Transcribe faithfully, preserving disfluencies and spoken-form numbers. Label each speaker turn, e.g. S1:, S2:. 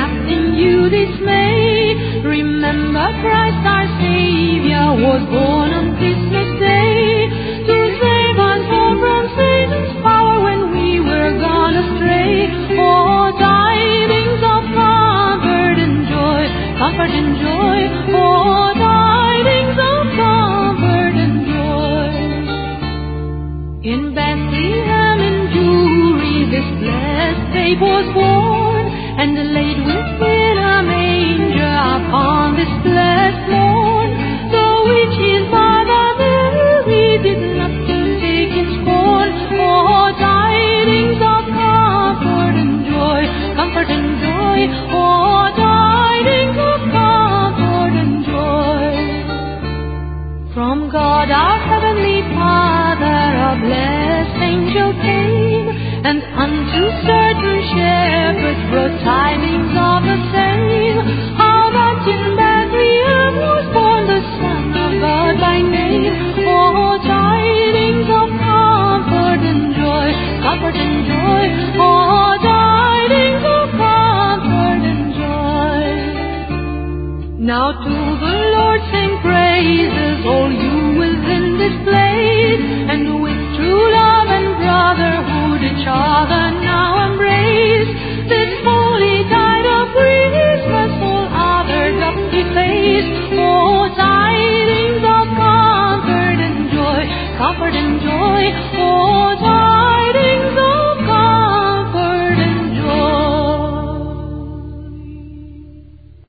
S1: nothing you dismay. Remember Christ our Savior was born on Christmas Day to save us all from Satan's power when we were gone astray. Oh, tidings of comfort and joy, comfort and joy. Oh, tidings of comfort and joy. In Bethlehem in Jewry this blessed babe was born, and laid within a manger upon this blessed